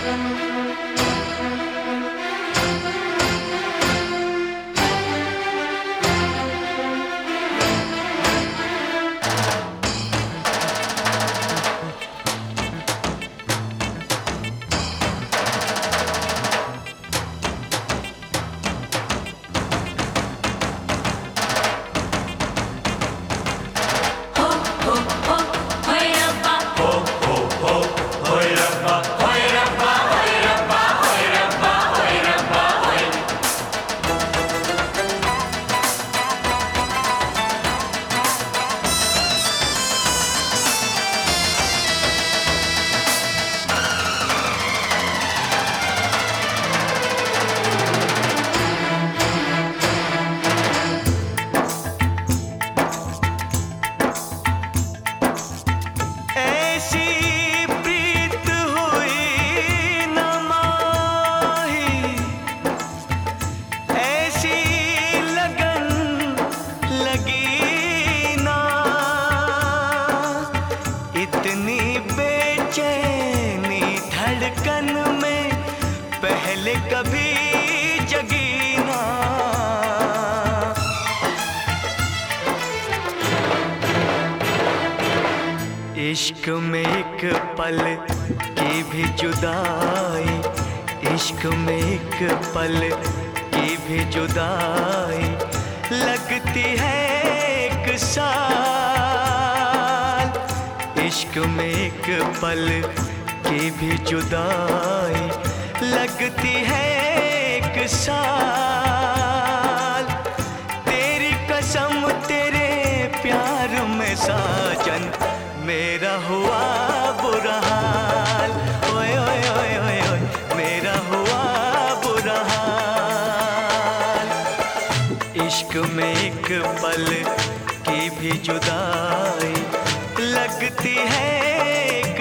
कभी जगी ना। इश्क में एक पल की भी जुदाई, इश्क में एक पल की भी जुदाई लगती है एक साल। इश्क में एक पल की भी जुदाई लगती है एक साल। तेरी कसम तेरे प्यार में साजन मेरा हुआ बुरा हाल। ओए ओए ओए ओए ओए मेरा हुआ बुरा हाल। इश्क में एक पल की भी जुदाई लगती है एक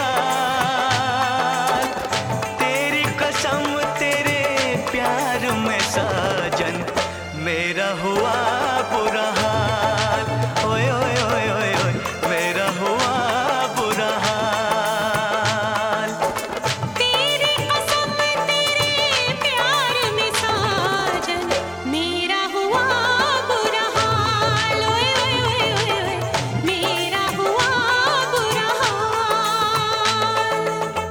साल। तेरी कसम तेरे प्यार में साजन मेरा हुआ बुरा हाल। ओए ओए ओए ओए ओए मेरा हुआ बुरा हाल। तेरी कसम तेरे प्यार में साजन मेरा हुआ बुरा हाल। ओए ओए ओए ओए ओए मेरा हुआ बुरा हाल।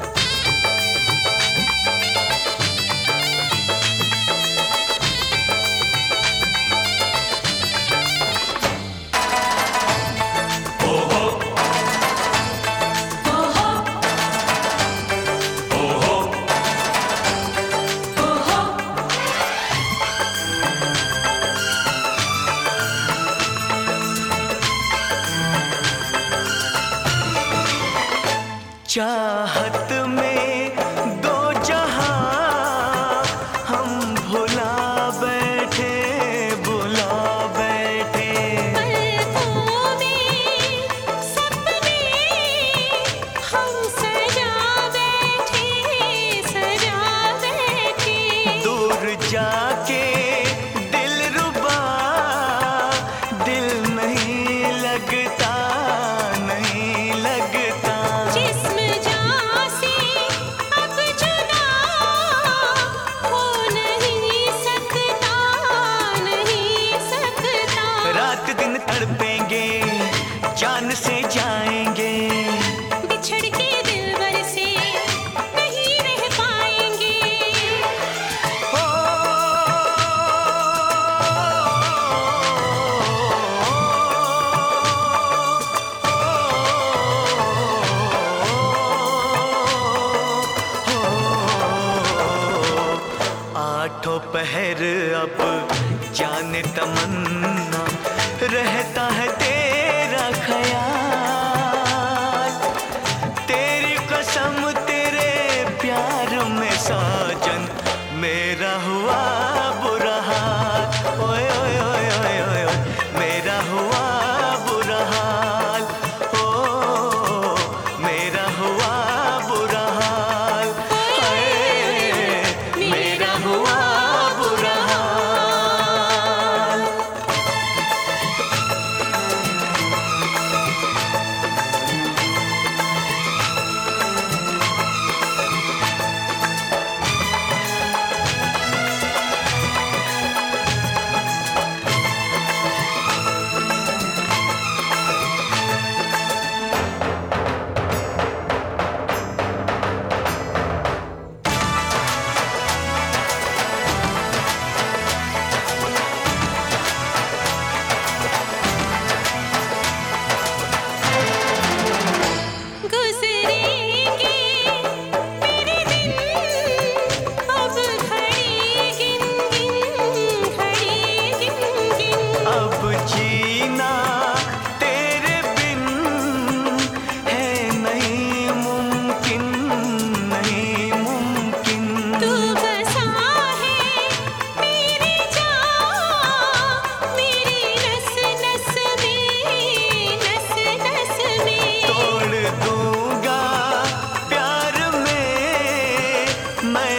चाहत में दो जहां हम भुला बैठे, भुला बैठे। पलकों में सपने हम सजा बैठे, सजा बैठे। दूर जाके दिलरुबा दिल नहीं लगता, नहीं लगता। जिस्म जान से अब जुदा हो नहीं सकता, नहीं सकता। रात दिन तड़पेंगे जान से जाएंगे, बिछड़ के दिलबर से नहीं रह पाएंगे। हो आठों पहर अब जाने तमन्ना रहता है तेरा ख्याल। तेरी कसम तेरे प्यार में साजन मेरा हुआ बुरा हाल। ओए ओए ओए ओए ओए ओए मेरा हुआ बुरा हाल। ओ मेरा हुआ बुरा हाल। हाय मेरा हुआ बुरा हाल।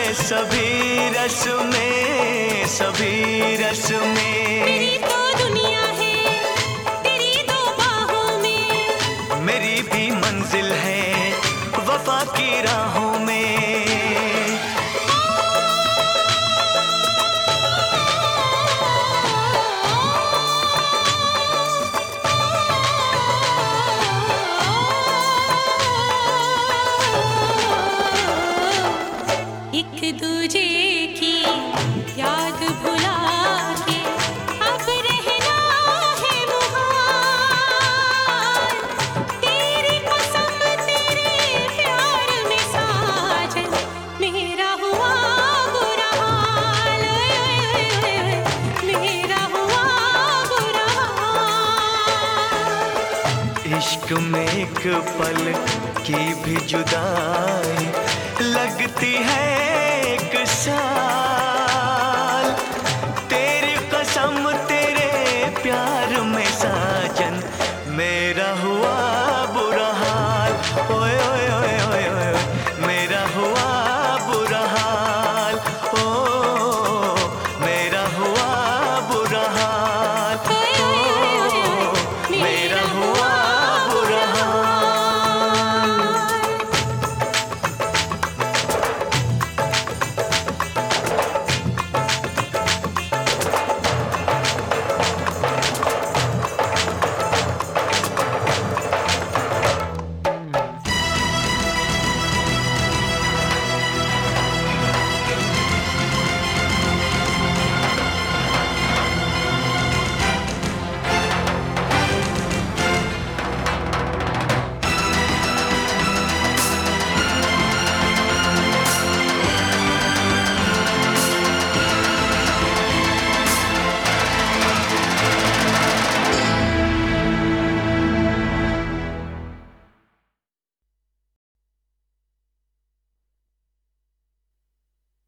सभी रस में, सभी रस में। मेरी तो दुनिया है तेरी दो बाहों में, मेरी भी मंजिल है वफा की राहों में। एक दूजे की याद भुला के अब रहना है मुहाल। तेरी कसम तेरे प्यार में साजन मेरा हुआ बुरा हाल, मेरा हुआ बुरा हाल। इश्क में एक पल की भी जुदाई लगती है